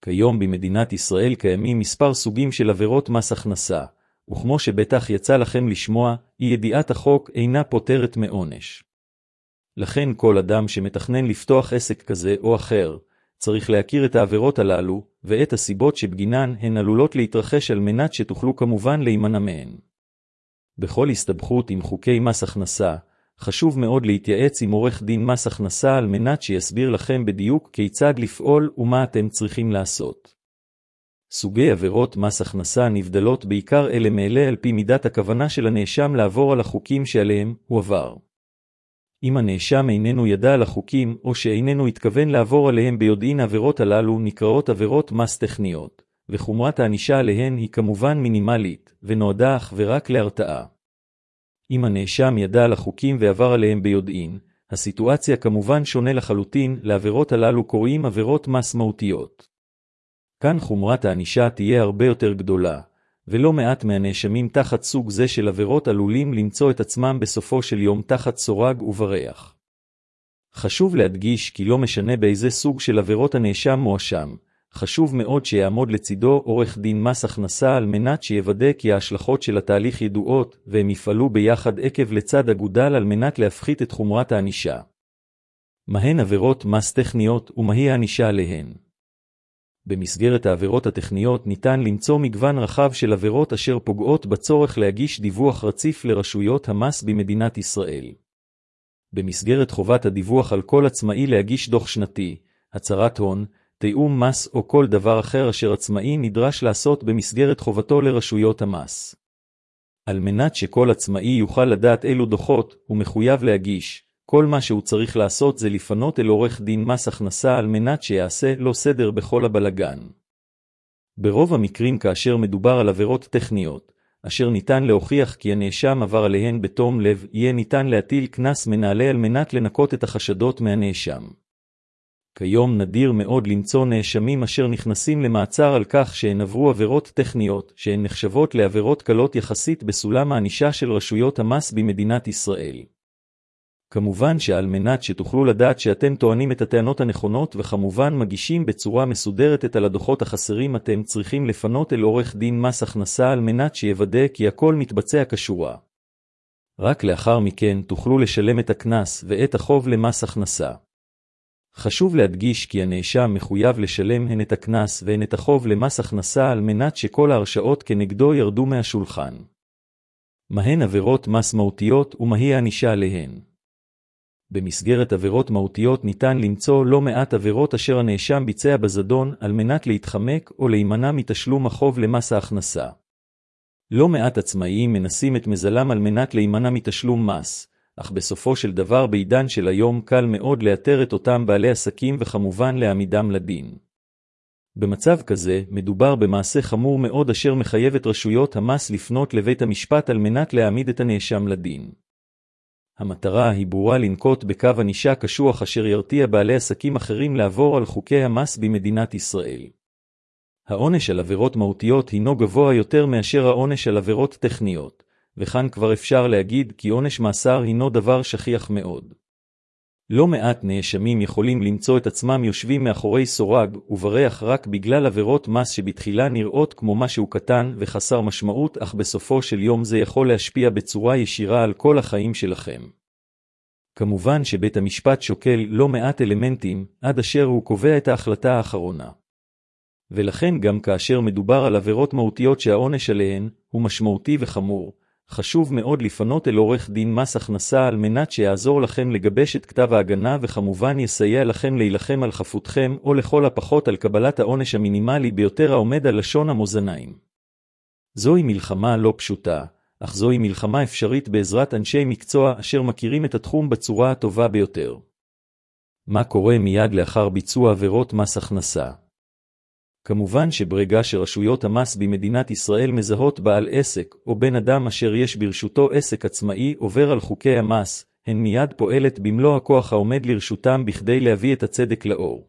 כיום במדינת ישראל קיימים מספר סוגים של עבירות מס הכנסה, וכמו שבטח יצא לכם לשמוע, אי ידיעת החוק אינה פוטרת מעונש. לכן כל אדם שמתכנן לפתוח עסק כזה או אחר, צריך להכיר את העבירות הללו, ואת הסיבות שבגינן הן עלולות להתרחש על מנת שתוכלו כמובן להימנע מהן. בכל הסתבכות עם חוקי מס הכנסה, חשוב מאוד להתייעץ עם עורך דין מס הכנסה על מנת שיסביר לכם בדיוק כיצד לפעול ומה אתם צריכים לעשות. סוגי עבירות מס הכנסה נבדלות בעיקר אלה מאלה על פי מידת הכוונה של הנאשם לעבור על החוקים שעליהם הוא עבר. אם הנאשם איננו ידע על החוקים או שאיננו התכוון לעבור עליהם ביודעין, העבירות הללו נקראות עבירות מס טכניות, וחומרת הענישה עליהן היא כמובן מינימלית, ונועדה אך ורק להרתעה. אם הנאשם ידע על החוקים ועבר עליהם ביודעין, הסיטואציה כמובן שונה לחלוטין. לעבירות הללו קוראים עבירות מס מהותיות. כאן חומרת הענישה תהיה הרבה יותר גדולה, ולא מעט מהנאשמים תחת סוג זה של עבירות עלולים למצוא את עצמם בסופו של יום תחת סורג ובריח. חשוב להדגיש כי לא משנה באיזה סוג של עבירות הנאשם מואשם, חשוב מאוד שיעמוד לצידו עורך דין מס הכנסה על מנת שיוודא כי ההשלכות של התהליך ידועות, והם יפעלו ביחד עקב לצד אגודל על מנת להפחית את חומרת הענישה. מהן עבירות מס טכניות ומהי הענישה עליהן? במסגרת העבירות הטכניות ניתן למצוא מגוון רחב של עבירות אשר פוגעות בצורך להגיש דיווח רציף לרשויות המס במדינת ישראל. במסגרת חובת הדיווח על כל עצמאי להגיש דוח שנתי, הצהרת הון, תיאום מס או כל דבר אחר אשר עצמאי נדרש לעשות במסגרת חובתו לרשויות המס. על מנת שכל עצמאי יוכל לדעת אילו דוחות הוא מחויב להגיש, כל מה שהוא צריך לעשות זה לפנות אל עורך דין מס הכנסה על מנת שיעשה לו סדר בכל הבלגן. ברוב המקרים כאשר מדובר על עבירות טכניות, אשר ניתן להוכיח כי הנאשם עבר עליהן בתום לב, יהיה ניתן להטיל קנס מנהלי על מנת לנקות את החשדות מהנאשם. כיום נדיר מאוד למצוא נאשמים אשר נכנסים למעצר על כך שהן עברו עבירות טכניות, שהן נחשבות לעבירות קלות יחסית בסולם הענישה של רשויות המס במדינת ישראל. כמובן שעל מנת שתוכלו לדעת שאתם טוענים את הטענות הנכונות וכמובן מגישים בצורה מסודרת את על הדוחות החסרים, אתם צריכים לפנות אל עורך דין מס הכנסה על מנת שיוודא כי הכל מתבצע כשורה. רק לאחר מכן תוכלו לשלם את הקנס ואת החוב למס הכנסה. חשוב להדגיש כי הנאשם מחויב לשלם הן את הקנס והן את החוב למס הכנסה על מנת שכל ההרשאות כנגדו ירדו מהשולחן. מהן עבירות מס מהותיות ומהי הענישה עליהן? במסגרת עבירות מהותיות ניתן למצוא לא מעט עבירות אשר הנאשם ביצע בזדון על מנת להתחמק או להימנע מתשלום החוב למס ההכנסה. לא מעט עצמאיים מנסים את מזלם על מנת להימנע מתשלום מס, אך בסופו של דבר בעידן של היום קל מאוד לאתר את אותם בעלי עסקים וכמובן להעמידם לדין. במצב כזה מדובר במעשה חמור מאוד אשר מחייב את רשויות המס לפנות לבית המשפט על מנת להעמיד את הנאשם לדין. המטרה היא ברורה, לנקוט בקו ענישה קשוח אשר ירתיע בעלי עסקים אחרים לעבור על חוקי המס במדינת ישראל. העונש על עבירות מהותיות הינו גבוה יותר מאשר העונש על עבירות טכניות, וכאן כבר אפשר להגיד כי עונש מאסר הינו דבר שכיח מאוד. לא מעט נאשמים יכולים למצוא את עצמם יושבים מאחורי סורג ובריח רק בגלל עבירות מס שבתחילה נראות כמו משהו קטן וחסר משמעות, אך בסופו של יום זה יכול להשפיע בצורה ישירה על כל החיים שלכם. כמובן שבית המשפט שוקל לא מעט אלמנטים עד אשר הוא קובע את ההחלטה האחרונה. ולכן גם כאשר מדובר על עבירות מהותיות שהעונש עליהן הוא משמעותי וחמור, חשוב מאוד לפנות אל עורך דין מס הכנסה על מנת שיעזור לכם לגבש את כתב ההגנה וכמובן יסייע לכם להילחם על חפותכם או לכל הפחות על קבלת העונש המינימלי ביותר העומד על לשון המאזניים. זוהי מלחמה לא פשוטה, אך זוהי מלחמה אפשרית בעזרת אנשי מקצוע אשר מכירים את התחום בצורה הטובה ביותר. מה קורה מיד לאחר ביצוע עבירות מס הכנסה? כמובן שברגע שרשויות המס במדינת ישראל מזהות בעל עסק או בן אדם אשר יש ברשותו עסק עצמאי עובר על חוקי המס, הן מיד פועלת במלוא הכוח העומד לרשותם בכדי להביא את הצדק לאור.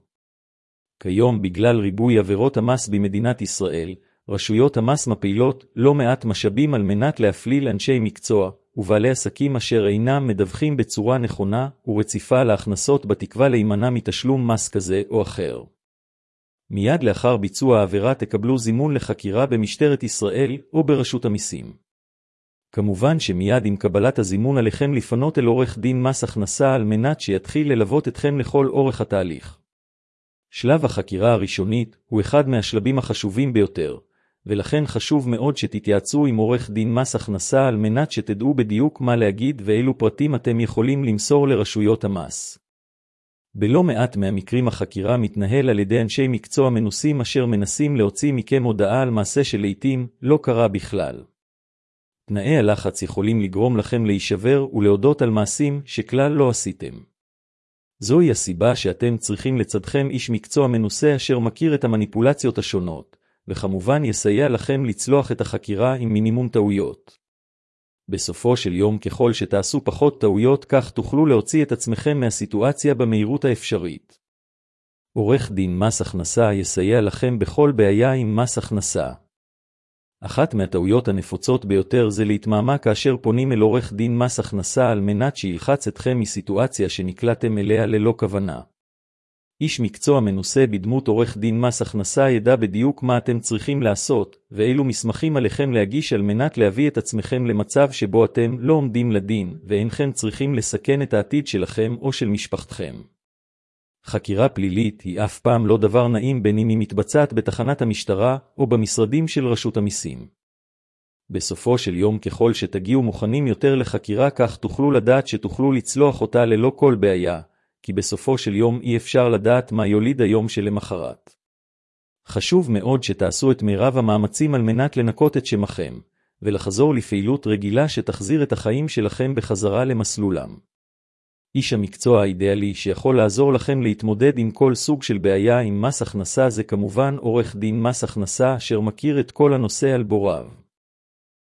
כיום בגלל ריבוי עבירות המס במדינת ישראל, רשויות המס מפעילות לא מעט משאבים על מנת להפליל אנשי מקצוע ובעלי עסקים אשר אינם מדווחים בצורה נכונה ורציפה להכנסות בתקווה להימנע מתשלום מס כזה או אחר. מיד לאחר ביצוע העבירה תקבלו זימון לחקירה במשטרת ישראל או ברשות המיסים. כמובן שמיד עם קבלת הזימון עליכם לפנות אל עורך דין מס הכנסה על מנת שיתחיל ללוות אתכם לכל אורך התהליך. שלב החקירה הראשונית הוא אחד מהשלבים החשובים ביותר, ולכן חשוב מאוד שתתייעצו עם עורך דין מס הכנסה על מנת שתדעו בדיוק מה להגיד ואילו פרטים אתם יכולים למסור לרשויות המס. בלא מעט מהמקרים החקירה מתנהל על ידי אנשי מקצוע מנוסים אשר מנסים להוציא מכם הודעה על מעשה שלעיתים לא קרה בכלל. תנאי הלחץ יכולים לגרום לכם להישבר ולהודות על מעשים שכלל לא עשיתם. זוהי הסיבה שאתם צריכים לצדכם איש מקצוע מנוסה אשר מכיר את המניפולציות השונות, וכמובן יסייע לכם לצלוח את החקירה עם מינימום טעויות. בסופו של יום ככל שתעשו פחות טעויות כך תוכלו להוציא את עצמכם מהסיטואציה במהירות האפשרית. עורך דין מס הכנסה יסייע לכם בכל בעיה עם מס הכנסה. אחת מהטעויות הנפוצות ביותר זה להתמהמה כאשר פונים אל עורך דין מס הכנסה על מנת שילחץ אתכם מסיטואציה שנקלעתם אליה ללא כוונה. איש מקצוע מנוסה בדמות עורך דין מס הכנסה ידע בדיוק מה אתם צריכים לעשות, ואילו מסמכים עליכם להגיש על מנת להביא את עצמכם למצב שבו אתם לא עומדים לדין, ואינכם צריכים לסכן את העתיד שלכם או של משפחתכם. חקירה פלילית היא אף פעם לא דבר נעים בין אם היא מתבצעת בתחנת המשטרה או במשרדים של רשות המיסים. בסופו של יום ככל שתגיעו מוכנים יותר לחקירה כך תוכלו לדעת שתוכלו לצלוח אותה ללא כל בעיה, כי בסופו של יום אי אפשר לדעת מה יוליד היום שלמחרת. חשוב מאוד שתעשו את מירב המאמצים על מנת לנקות את שמכם, ולחזור לפעילות רגילה שתחזיר את החיים שלכם בחזרה למסלולם. איש המקצוע האידיאלי שיכול לעזור לכם להתמודד עם כל סוג של בעיה עם מס הכנסה זה כמובן עורך דין מס הכנסה אשר מכיר את כל הנושא על בוריו.